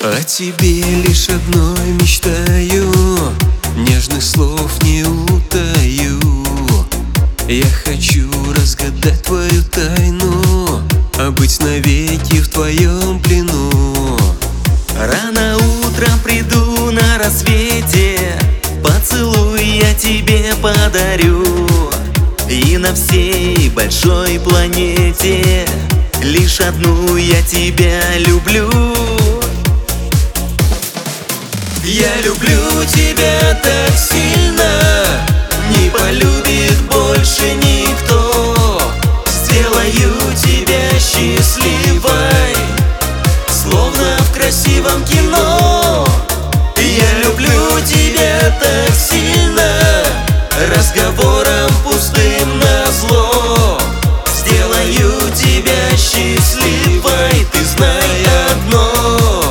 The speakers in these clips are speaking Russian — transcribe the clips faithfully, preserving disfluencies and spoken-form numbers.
О тебе лишь одной мечтаю, нежных слов не утаю. Я хочу разгадать твою тайну, а быть навеки в твоем плену. Рано утром приду на рассвете, поцелуй я тебе подарю. И на всей большой планете лишь одну я тебя люблю. Я люблю тебя так сильно, не полюбит больше никто. Сделаю тебя счастливой, словно в красивом кино. Я люблю тебя так сильно, разговором пустым назло. Сделаю тебя счастливой, ты знай одно.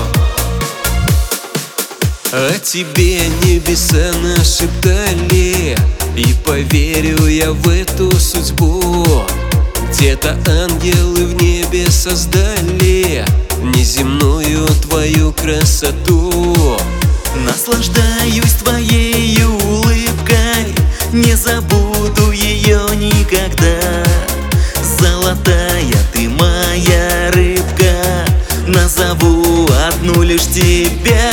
О тебе небеса нашептали, и поверю я в эту судьбу. Где-то ангелы в небе создали неземную твою красоту. Наслаждаюсь твоей улыбкой, не забуду ее никогда. Золотая ты моя рыбка, назову одну лишь тебя.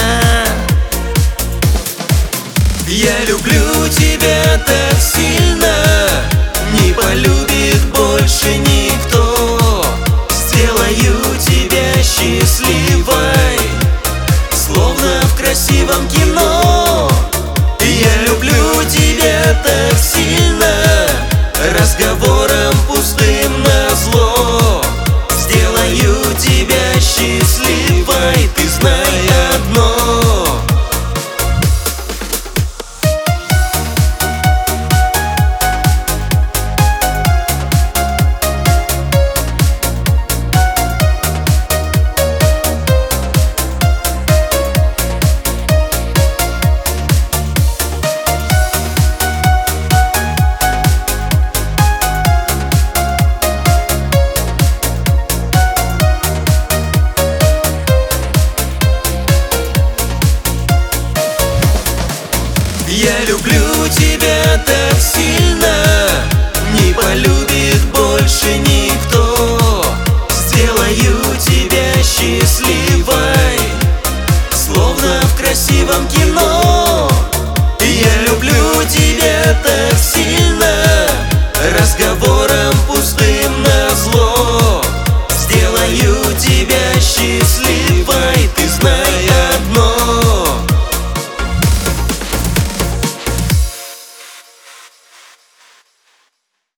Я люблю тебя так сильно, не полюбит больше никто. Сделаю тебя счастливой, словно в красивом кино. Я люблю тебя так сильно, разговором пустым назло. Сделаю тебя счастливой, ты знай одно. Я люблю тебя так сильно, не полюбит больше никто. Сделаю тебя счастливой, словно в красивом кино. Я люблю тебя так